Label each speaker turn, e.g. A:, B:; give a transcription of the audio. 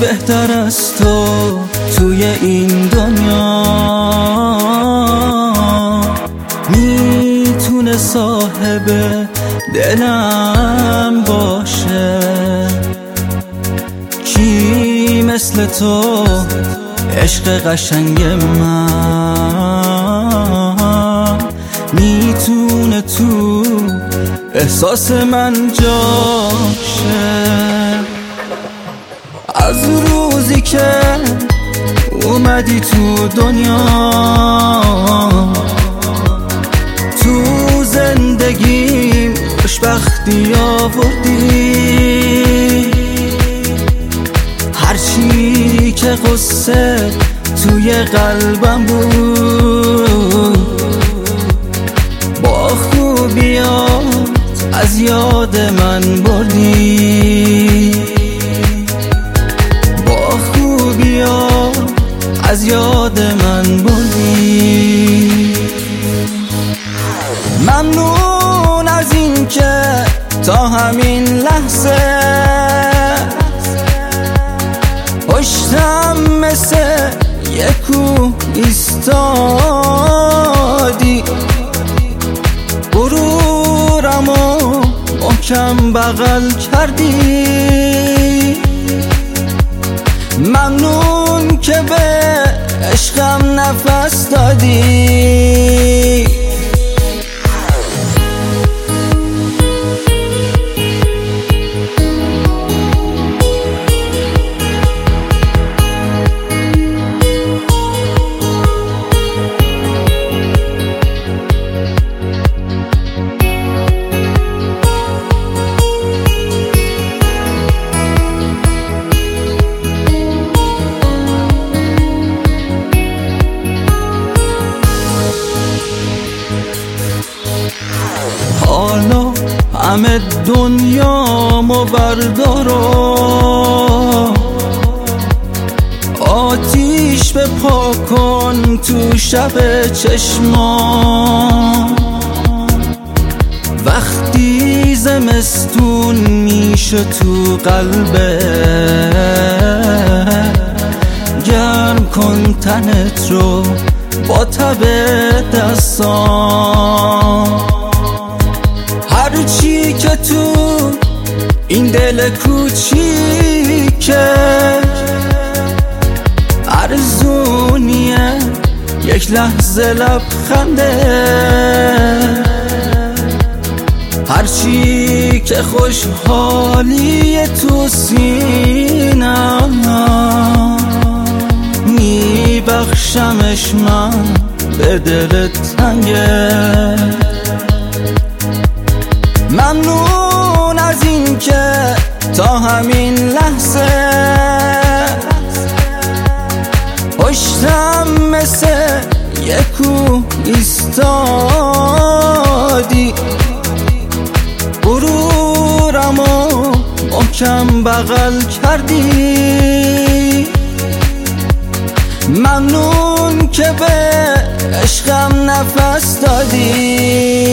A: بهتر از تو توی این دنیا میتونه صاحب دلم باشه؟ کی مثل تو عشق قشنگ من میتونه تو احساس من جاشه؟ از روزی که اومدی تو دنیا تو زندگیم خوشبختی آوردی، هرچی که قصه توی قلبم بود با خوبیات از یاد من بردی، با خوبیات از یاد من بردی. ممنون از این که تا همین لحظه پشتم مثل یک کوه ایستادی، غرورمو محکم بغل کردی. ممنون که به عشقم نفس دادی. حالا همه دنیامو بردارو، آتیش بپا کن تو شب چشمام. وقتی زمستون میشه تو قلبه گرم کن تنت رو با تب دستام. هرچی که تو این دل کوچیکه ارزونیه یک لحظه لبخنده. هرچی که خوشحالی تو سینم میبخشمش من به دلت تنگه. ممنون از این که تا همین لحظه پشتم مثل یک کوه ایستادی، غرورمو محکم بغل کردی. ممنون که به عشقم نفس دادی.